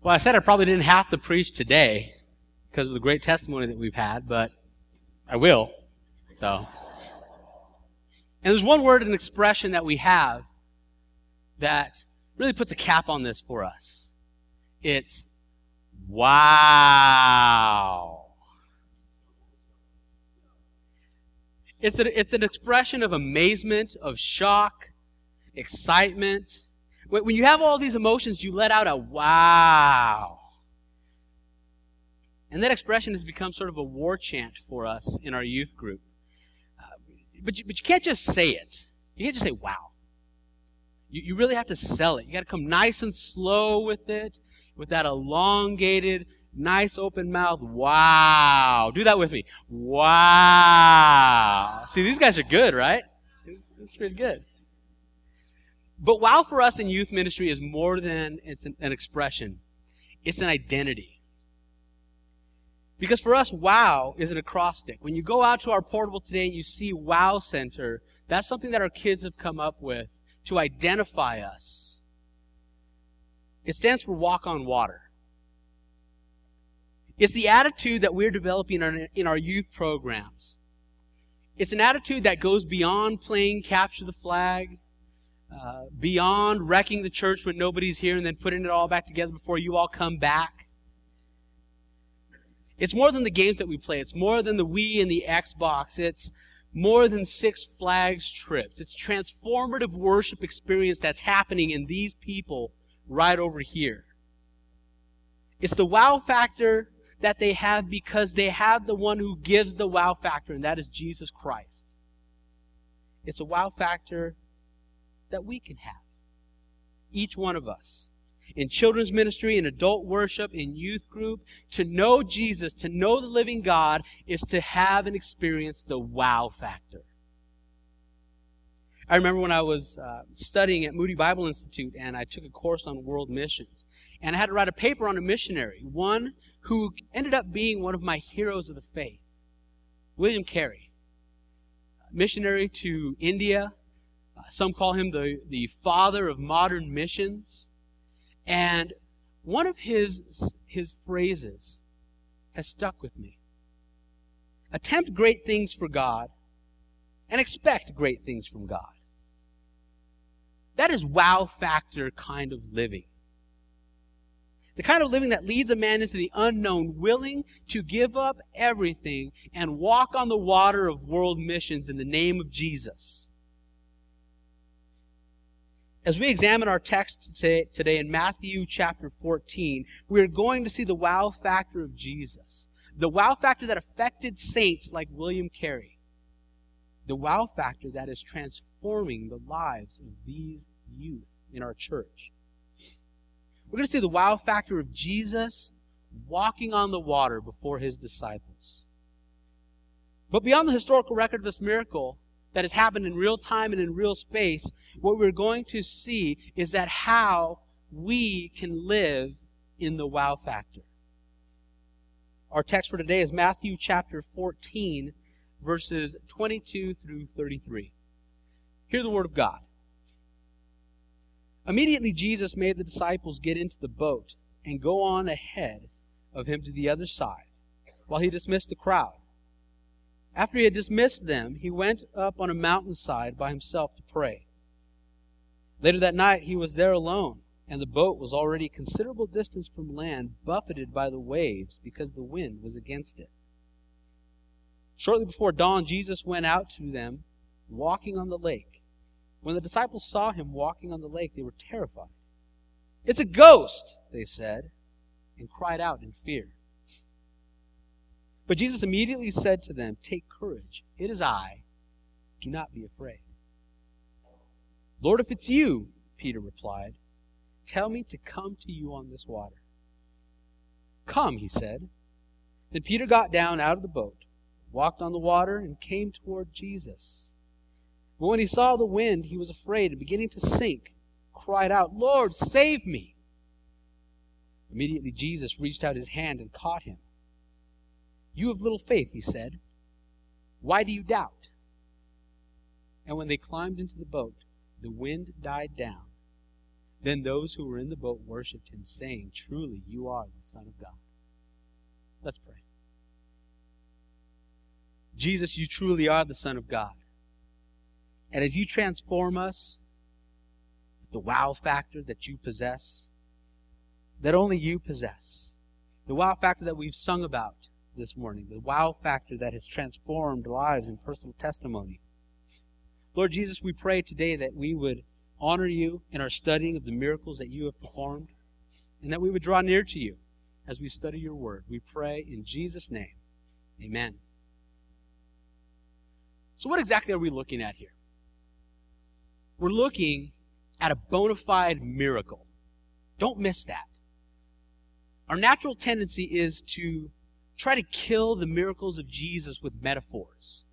Well, I said I probably didn't have to preach today because of the great testimony that we've had, but I will. So, and there's one word and expression that we have that really puts a cap on this for us. It's wow. It's an expression of amazement, of shock, excitement. When you have all these emotions, you let out a wow. And that expression has become sort of a war chant for us in our youth group. But you can't just say it. You can't just say wow. You really have to sell it. You got to come nice and slow with it, with that elongated, nice open mouth. Wow. Do that with me. Wow. See, these guys are good, right? It's pretty good. But wow for us in youth ministry is more than it's an expression. It's an identity. Because for us, wow is an acrostic. When you go out to our portable today and you see Wow Center, that's something that our kids have come up with to identify us. It stands for walk on water. It's the attitude that we're developing in our youth programs. It's an attitude that goes beyond playing capture the flag, beyond wrecking the church when nobody's here and then putting it all back together before you all come back. It's more than the games that we play. It's more than the Wii and the Xbox. It's more than Six Flags trips. It's transformative worship experience that's happening in these people right over here. It's the wow factor that they have because they have the one who gives the wow factor, and that is Jesus Christ. It's a wow factor that we can have. Each one of us. In children's ministry, in adult worship, in youth group, to know Jesus, to know the living God, is to have and experience the wow factor. I remember when I was studying at Moody Bible Institute, and I took a course on world missions. And I had to write a paper on a missionary, one who ended up being one of my heroes of the faith, William Carey. Missionary to India. Some call him the father of modern missions. And one of his phrases has stuck with me. Attempt great things for God and expect great things from God. That is wow factor kind of living. The kind of living that leads a man into the unknown, willing to give up everything and walk on the water of world missions in the name of Jesus. As we examine our text today in Matthew chapter 14, we're going to see the wow factor of Jesus. The wow factor that affected saints like William Carey. The wow factor that is transforming the lives of these youth in our church. We're going to see the wow factor of Jesus walking on the water before his disciples. But beyond the historical record of this miracle that has happened in real time and in real space, what we're going to see is that how we can live in the wow factor. Our text for today is Matthew chapter 14, verses 22 through 33. Hear the word of God. Immediately Jesus made the disciples get into the boat and go on ahead of him to the other side, while he dismissed the crowd. After he had dismissed them, he went up on a mountainside by himself to pray. Later that night he was there alone, and the boat was already a considerable distance from land, buffeted by the waves, because the wind was against it. Shortly before dawn, Jesus went out to them, walking on the lake. When the disciples saw him walking on the lake, they were terrified. "It's a ghost," they said, and cried out in fear. But Jesus immediately said to them, "Take courage, it is I. Do not be afraid." "Lord, if it's you," Peter replied, "tell me to come to you on this water." "Come," he said. Then Peter got down out of the boat, walked on the water, and came toward Jesus. But when he saw the wind, he was afraid, and beginning to sink, cried out, "Lord, save me!" Immediately Jesus reached out his hand and caught him. "You have little faith," he said. "Why do you doubt?" And when they climbed into the boat, the wind died down. Then those who were in the boat worshipped him, saying, "Truly, you are the Son of God." Let's pray. Jesus, you truly are the Son of God. And as you transform us, the wow factor that you possess, that only you possess, the wow factor that we've sung about this morning, the wow factor that has transformed lives and personal testimony. Lord Jesus, we pray today that we would honor you in our studying of the miracles that you have performed, and that we would draw near to you as we study your word. We pray in Jesus' name. Amen. So what exactly are we looking at here? We're looking at a bona fide miracle. Don't miss that. Our natural tendency is to try to kill the miracles of Jesus with metaphors.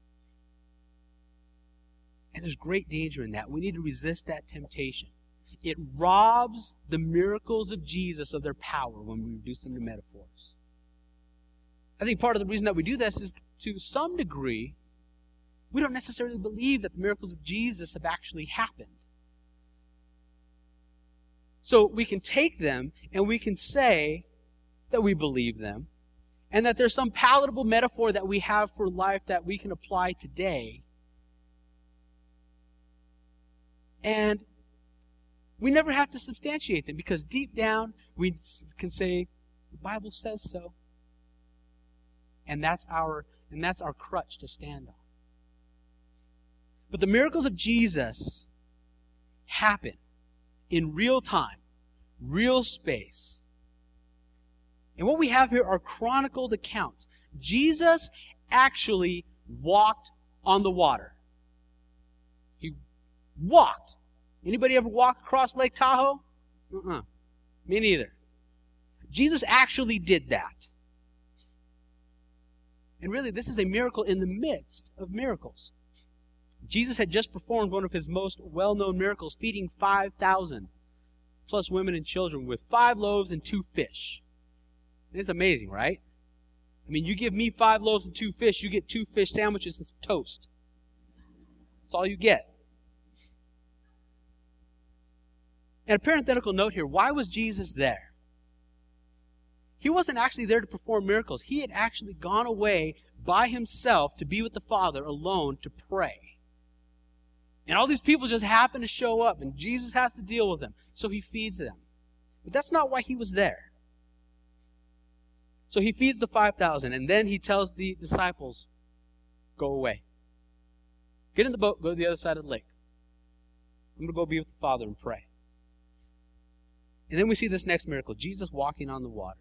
And there's great danger in that. We need to resist that temptation. It robs the miracles of Jesus of their power when we reduce them to metaphors. I think part of the reason that we do this is, to some degree, we don't necessarily believe that the miracles of Jesus have actually happened. So we can take them and we can say that we believe them, and that there's some palatable metaphor that we have for life that we can apply today. And we never have to substantiate them, because deep down we can say, the Bible says so. And that's our crutch to stand on. But the miracles of Jesus happen in real time, real space. And what we have here are chronicled accounts. Jesus actually walked on the water. He walked. Anybody ever walk across Lake Tahoe? Me neither. Jesus actually did that. And really, this is a miracle in the midst of miracles. Jesus had just performed one of his most well-known miracles, feeding 5,000 plus women and children with 5 loaves and 2 fish. And it's amazing, right? I mean, you give me 5 loaves and 2 fish, you get 2 fish sandwiches and some toast. That's all you get. And a parenthetical note here, why was Jesus there? He wasn't actually there to perform miracles. He had actually gone away by himself to be with the Father alone to pray. And all these people just happen to show up, and Jesus has to deal with them. So he feeds them. But that's not why he was there. So he feeds the 5,000, and then he tells the disciples, go away. Get in the boat, go to the other side of the lake. I'm going to go be with the Father and pray. And then we see this next miracle, Jesus walking on the water.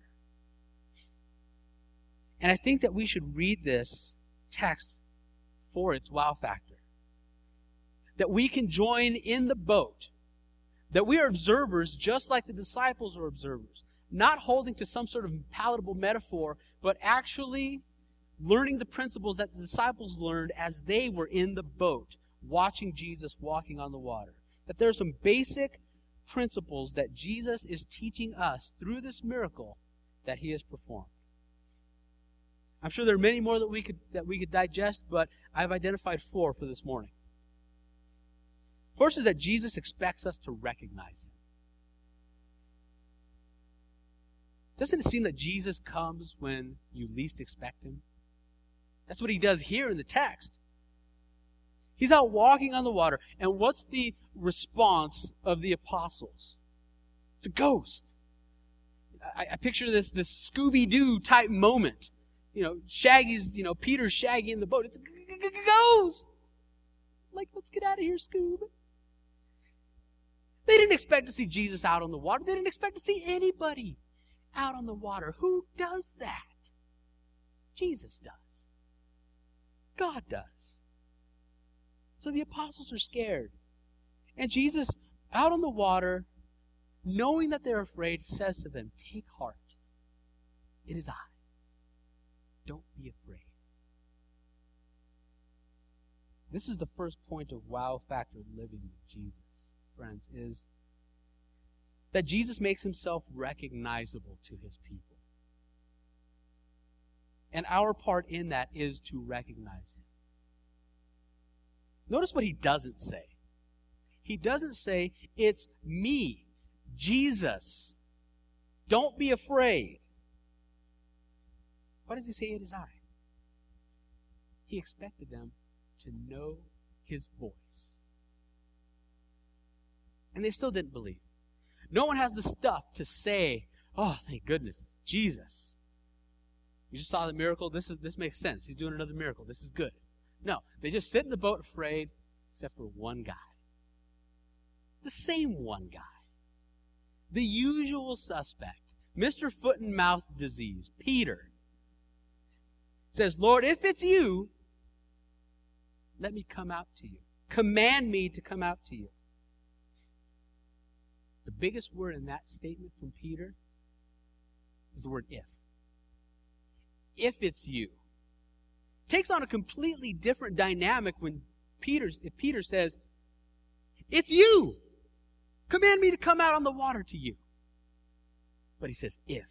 And I think that we should read this text for its wow factor. That we can join in the boat. That we are observers just like the disciples are observers. Not holding to some sort of palatable metaphor, but actually learning the principles that the disciples learned as they were in the boat, watching Jesus walking on the water. That there are some basic principles that Jesus is teaching us through this miracle that he has performed. I'm sure there are many more that we could digest, but I've identified 4 for this morning. First is that Jesus expects us to recognize him. Doesn't it seem that Jesus comes when you least expect him? That's what he does here in the text. He's out walking on the water, and what's the response of the apostles? It's a ghost. I picture this Scooby-Doo type moment. Peter's Shaggy in the boat. It's a ghost. Like, let's get out of here, Scoob. They didn't expect to see Jesus out on the water. They didn't expect to see anybody out on the water. Who does that? Jesus does. God does. So the apostles are scared. And Jesus, out on the water, knowing that they're afraid, says to them, take heart. It is I. Don't be afraid. This is the first point of wow factor living with Jesus, friends, is that Jesus makes himself recognizable to his people. And our part in that is to recognize him. Notice what he doesn't say. He doesn't say, it's me. Jesus, don't be afraid. Why does he say it is I? He expected them to know his voice. And they still didn't believe. No one has the stuff to say, oh, thank goodness, Jesus. You just saw the miracle. This makes sense. He's doing another miracle. This is good. No, they just sit in the boat afraid, except for one guy. The same one guy. The usual suspect. Mr. Foot and Mouth Disease, Peter, says, Lord, if it's you, let me come out to you. Command me to come out to you. The biggest word in that statement from Peter is the word if. If it's you. It takes on a completely different dynamic when if Peter says, it's you. Command me to come out on the water to you. But he says, if.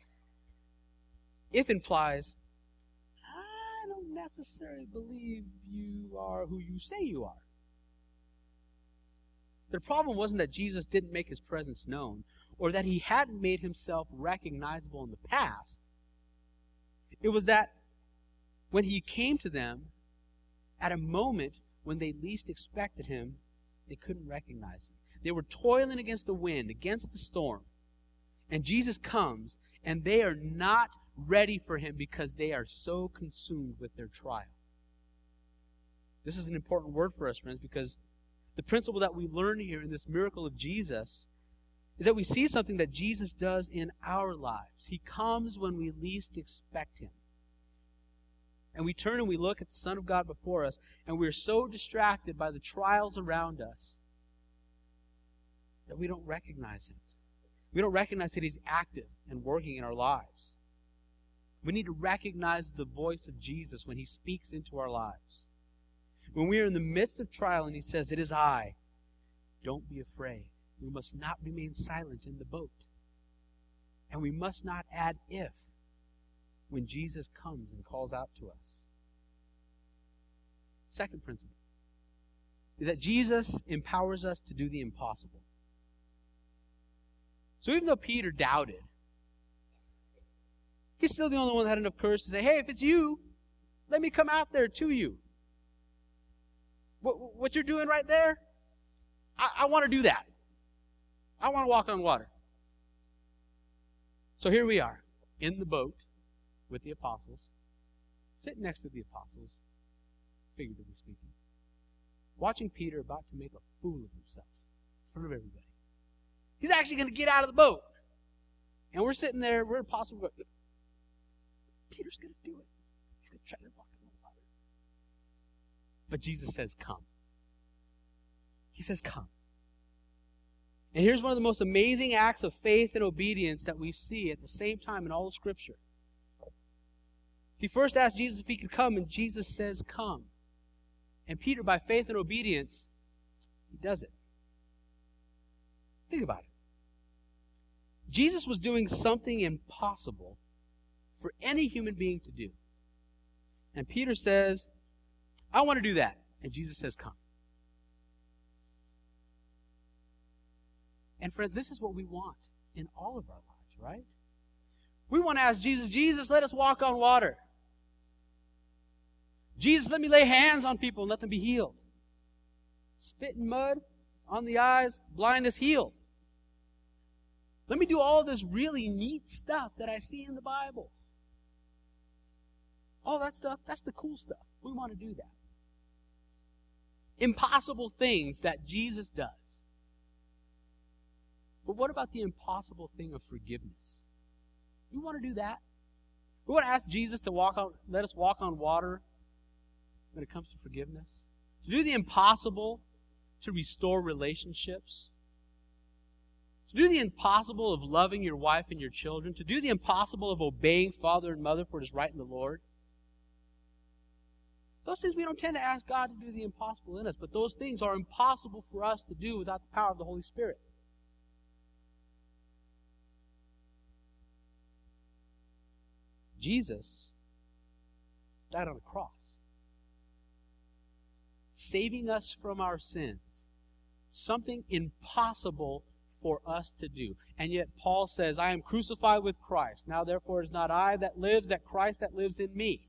If implies, I don't necessarily believe you are who you say you are. The problem wasn't that Jesus didn't make his presence known, or that he hadn't made himself recognizable in the past. It was that when he came to them at a moment when they least expected him, they couldn't recognize him. They were toiling against the wind, against the storm. And Jesus comes, and they are not ready for him because they are so consumed with their trial. This is an important word for us, friends, because the principle that we learn here in this miracle of Jesus is that we see something that Jesus does in our lives. He comes when we least expect him. And we turn and we look at the Son of God before us, and we're so distracted by the trials around us that we don't recognize him. We don't recognize that he's active and working in our lives. We need to recognize the voice of Jesus when he speaks into our lives. When we are in the midst of trial and he says, it is I, don't be afraid. We must not remain silent in the boat. And we must not add if when Jesus comes and calls out to us. Second principle is that Jesus empowers us to do the impossible. So even though Peter doubted, he's still the only one that had enough courage to say, hey, if it's you, let me come out there to you. What you're doing right there, I want to do that. I want to walk on water. So here we are, in the boat with the apostles, sitting next to the apostles, figuratively speaking, watching Peter about to make a fool of himself in front of everybody. He's actually going to get out of the boat. And we're sitting there, we're apostles, going, Peter's going to do it. He's going to try to walk on the water. But Jesus says, come. He says, come. And here's one of the most amazing acts of faith and obedience that we see at the same time in all of Scripture. He first asked Jesus if he could come, and Jesus says, come. And Peter, by faith and obedience, he does it. Think about it. Jesus was doing something impossible for any human being to do. And Peter says, I want to do that. And Jesus says, come. And friends, this is what we want in all of our lives, right? We want to ask Jesus, Jesus, let us walk on water. Jesus, let me lay hands on people and let them be healed. Spit in mud on the eyes, blindness healed. Let me do all this really neat stuff that I see in the Bible. All that stuff, that's the cool stuff. We want to do that. Impossible things that Jesus does. But what about the impossible thing of forgiveness? We want to do that. We want to ask Jesus to let us walk on water when it comes to forgiveness. To do the impossible, to restore relationships. To do the impossible of loving your wife and your children. To do the impossible of obeying father and mother for what is right in the Lord. Those things we don't tend to ask God to do the impossible in us, but those things are impossible for us to do without the power of the Holy Spirit. Jesus died on a cross, saving us from our sins. Something impossible for us to do. And yet Paul says, I am crucified with Christ. Now therefore it is not I that lives, that Christ that lives in me.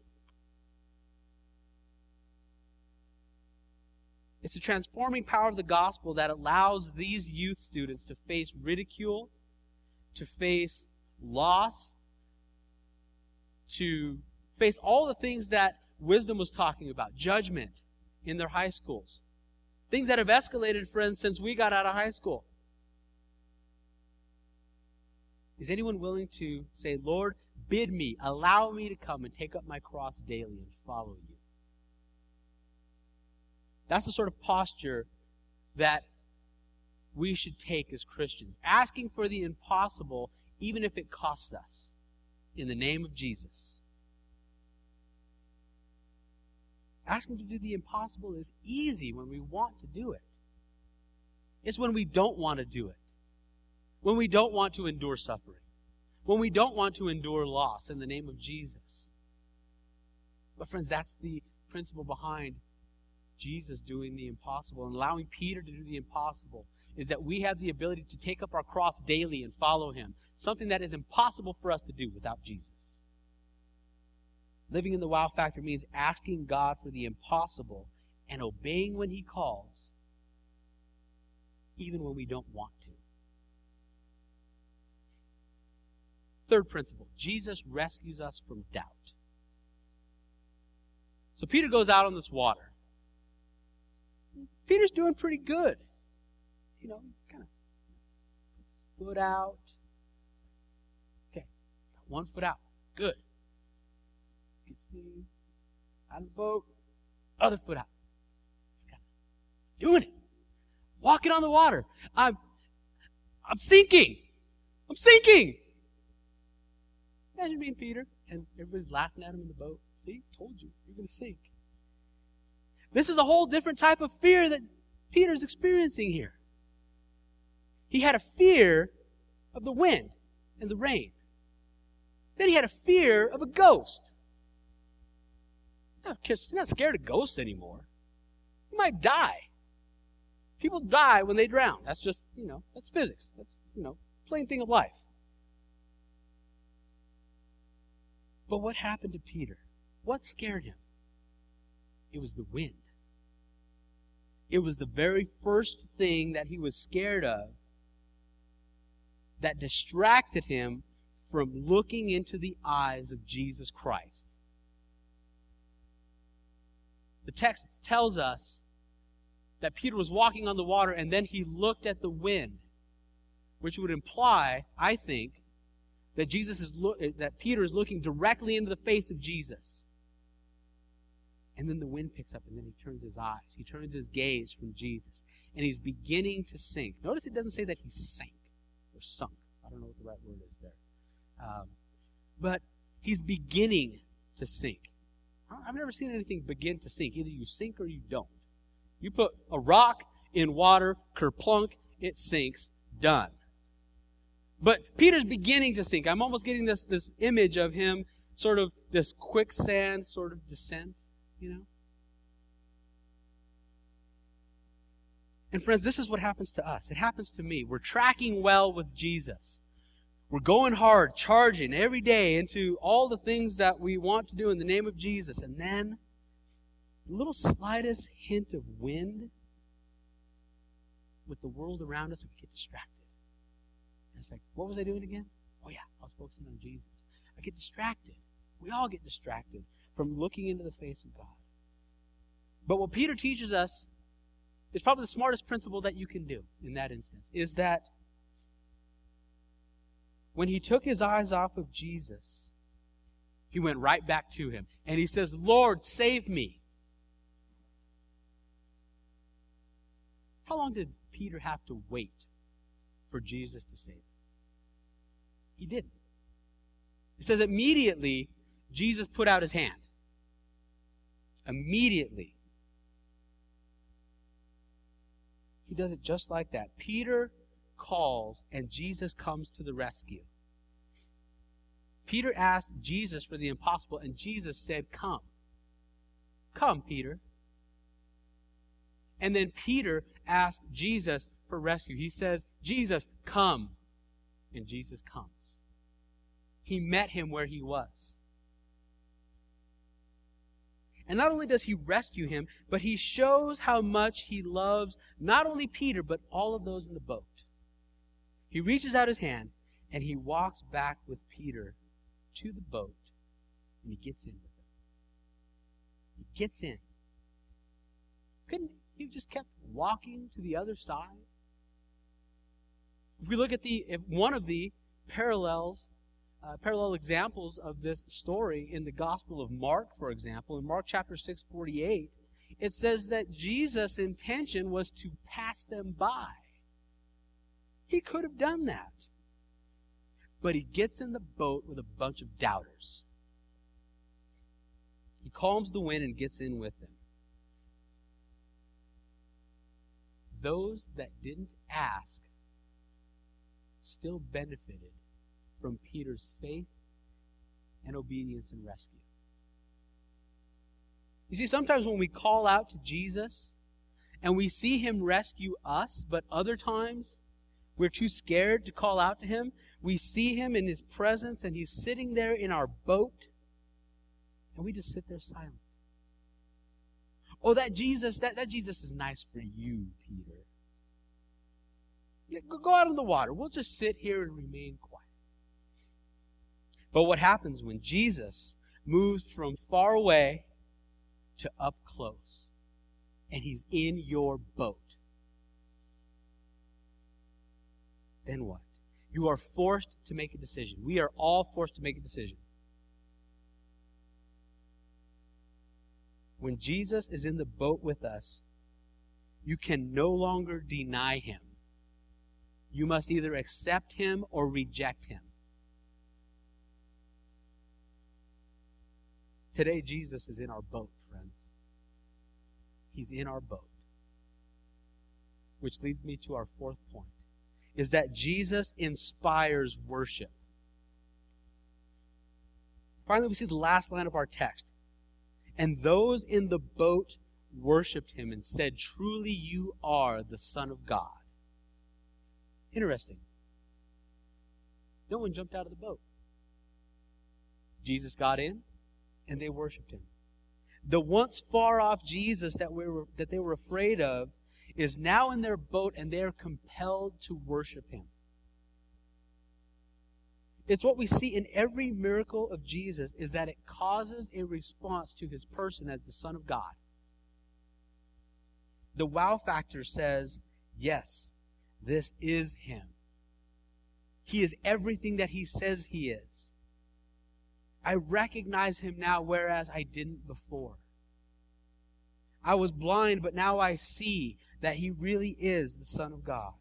It's the transforming power of the gospel that allows these youth students to face ridicule, to face loss, to face all the things that Wisdom was talking about, judgment in their high schools. Things that have escalated, friends, since we got out of high school. Is anyone willing to say, Lord, bid me, allow me to come and take up my cross daily and follow you? That's the sort of posture that we should take as Christians. Asking for the impossible, even if it costs us, in the name of Jesus. Asking to do the impossible is easy when we want to do it. It's when we don't want to do it. When we don't want to endure suffering. When we don't want to endure loss in the name of Jesus. But friends, that's the principle behind Jesus doing the impossible and allowing Peter to do the impossible, is that we have the ability to take up our cross daily and follow him. Something that is impossible for us to do without Jesus. Living in the wow factor means asking God for the impossible and obeying when he calls, even when we don't want to. Third principle, Jesus rescues us from doubt. So Peter goes out on this water. Peter's doing pretty good. You know, kind of foot out. Okay, got 1 foot out. Good. Gets out of the boat. Other foot out. Doing it. Walking on the water. I'm sinking. I'm sinking. Imagine being Peter and everybody's laughing at him in the boat. See, told you, you're going to sink. This is a whole different type of fear that Peter's experiencing here. He had a fear of the wind and the rain. Then he had a fear of a ghost. He's not scared of ghosts anymore. He might die. People die when they drown. That's just, that's physics. That's, plain thing of life. But what happened to Peter? What scared him? It was the wind. It was the very first thing that he was scared of that distracted him from looking into the eyes of Jesus Christ. The text tells us that Peter was walking on the water and then he looked at the wind, which would imply, I think, that Peter is looking directly into the face of Jesus. And then the wind picks up and then he turns his eyes. He turns his gaze from Jesus. And he's beginning to sink. Notice it doesn't say that he sank or sunk. I don't know what the right word is there. But he's beginning to sink. I've never seen anything begin to sink. Either you sink or you don't. You put a rock in water, kerplunk, it sinks, done. But Peter's beginning to sink. I'm almost getting this image of him, sort of this quicksand sort of descent, And friends, this is what happens to us. It happens to me. We're tracking well with Jesus. We're going hard, charging every day into all the things that we want to do in the name of Jesus. And then, the little slightest hint of wind with the world around us, we get distracted. And it's like, what was I doing again? Oh yeah, I was focusing on Jesus. I get distracted. We all get distracted from looking into the face of God. But what Peter teaches us is probably the smartest principle that you can do in that instance, is that when he took his eyes off of Jesus, he went right back to him. And he says, Lord, save me. How long did Peter have to wait for Jesus to save him? He didn't. It says immediately Jesus put out his hand. Immediately. He does it just like that. Peter calls and Jesus comes to the rescue. Peter asked Jesus for the impossible and Jesus said, come. Come, Peter. And then Peter asked Jesus for rescue. He says, Jesus, come. And Jesus comes. He met him where he was. And not only does he rescue him, but he shows how much he loves not only Peter, but all of those in the boat. He reaches out his hand, and he walks back with Peter to the boat, and he gets in with him. He gets in. Couldn't he just kept walking to the other side? If we look at one of the parallel examples of this story in the Gospel of Mark, for example, in Mark chapter 6:48, it says that Jesus' intention was to pass them by. He could have done that. But he gets in the boat with a bunch of doubters. He calms the wind and gets in with them. Those that didn't ask still benefited from Peter's faith and obedience and rescue. You see, sometimes when we call out to Jesus and we see him rescue us, but other times we're too scared to call out to him, we see him in his presence and he's sitting there in our boat and we just sit there silent. Oh, that Jesus is nice for you, Peter. Yeah, go out on the water. We'll just sit here and remain quiet. But what happens when Jesus moves from far away to up close and he's in your boat? Then what? You are forced to make a decision. We are all forced to make a decision. When Jesus is in the boat with us, you can no longer deny him. You must either accept him or reject him. Today, Jesus is in our boat, friends. He's in our boat. Which leads me to our fourth point, is that Jesus inspires worship. Finally, we see the last line of our text. And those in the boat worshipped him and said, "Truly you are the Son of God." Interesting. No one jumped out of the boat. Jesus got in, and they worshipped him. The once far-off Jesus that they were afraid of is now in their boat, and they are compelled to worship him. It's what we see in every miracle of Jesus, is that it causes a response to his person as the Son of God. The wow factor says, yes, this is him. He is everything that he says he is. I recognize him now, whereas I didn't before. I was blind, but now I see that he really is the Son of God.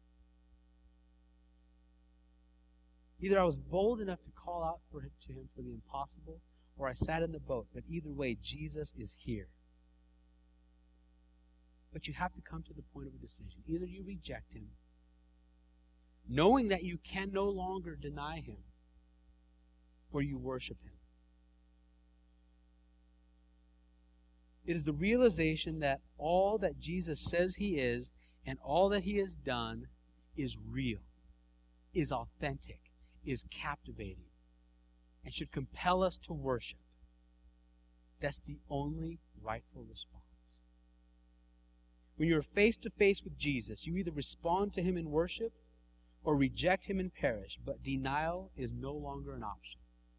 Either I was bold enough to call out to him for the impossible, or I sat in the boat. But either way, Jesus is here. But you have to come to the point of a decision. Either you reject him, knowing that you can no longer deny him, or you worship him. It is the realization that all that Jesus says he is and all that he has done is real, is authentic, is captivating, and should compel us to worship. That's the only rightful response. When you're face to face with Jesus, you either respond to him in worship or reject him and perish, but denial is no longer an option.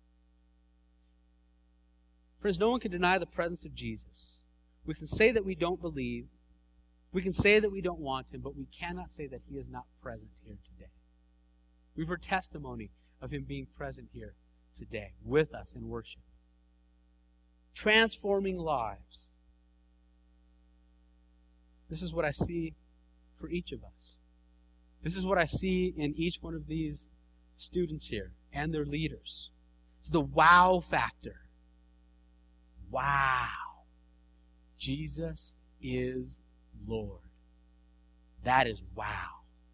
Friends, no one can deny the presence of Jesus. We can say that we don't believe. We can say that we don't want him, but we cannot say that he is not present here today. We've heard testimony of him being present here today with us in worship. Transforming lives. This is what I see for each of us. This is what I see in each one of these students here and their leaders. It's the wow factor. Wow. Jesus is Lord. That is wow.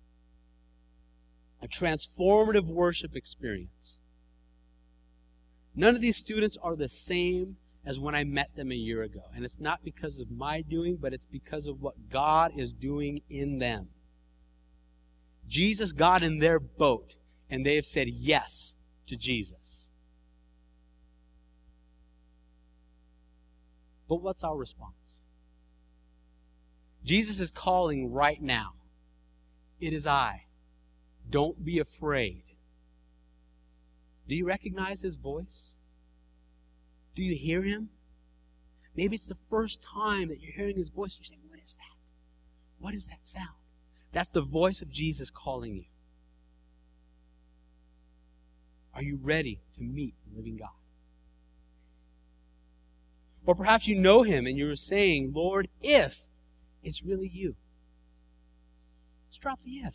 A transformative worship experience. None of these students are the same as when I met them a year ago. And it's not because of my doing, but it's because of what God is doing in them. Jesus got in their boat, and they have said yes to Jesus. But what's our response? Jesus is calling right now. It is I. Don't be afraid. Do you recognize His voice? Do you hear Him? Maybe it's the first time that you're hearing His voice. You're saying, what is that? What is that sound? That's the voice of Jesus calling you. Are you ready to meet the living God? Or perhaps you know Him and you're saying, Lord, if it's really you. Let's drop the if.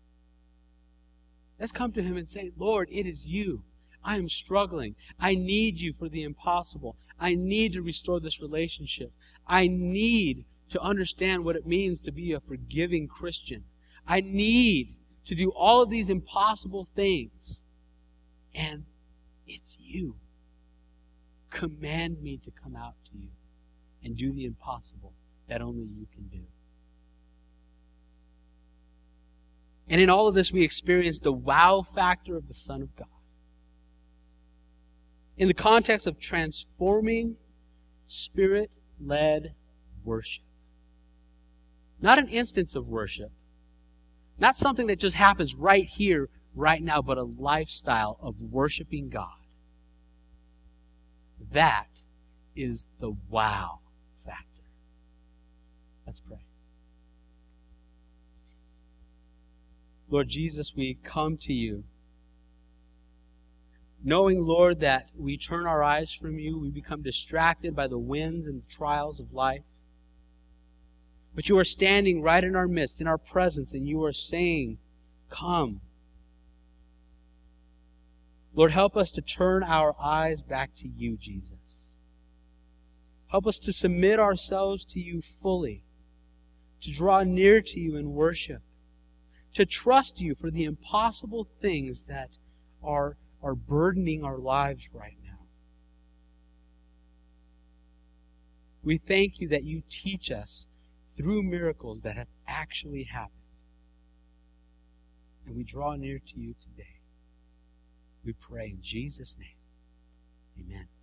Let's come to Him and say, Lord, it is you. I am struggling. I need you for the impossible. I need to restore this relationship. I need to understand what it means to be a forgiving Christian. I need to do all of these impossible things. And it's you. Command me to come out to you and do the impossible that only you can do. And in all of this, we experience the wow factor of the Son of God. In the context of transforming, Spirit-led worship. Not an instance of worship. Not something that just happens right here, right now, but a lifestyle of worshiping God. That is the wow factor. Let's pray. Lord Jesus, we come to you, knowing, Lord, that we turn our eyes from you, we become distracted by the winds and trials of life. But you are standing right in our midst, in our presence, and you are saying, come. Lord, help us to turn our eyes back to you, Jesus. Help us to submit ourselves to you fully, to draw near to you in worship, to trust you for the impossible things that are burdening our lives right now. We thank you that you teach us through miracles that have actually happened. And we draw near to you today. We pray in Jesus' name. Amen.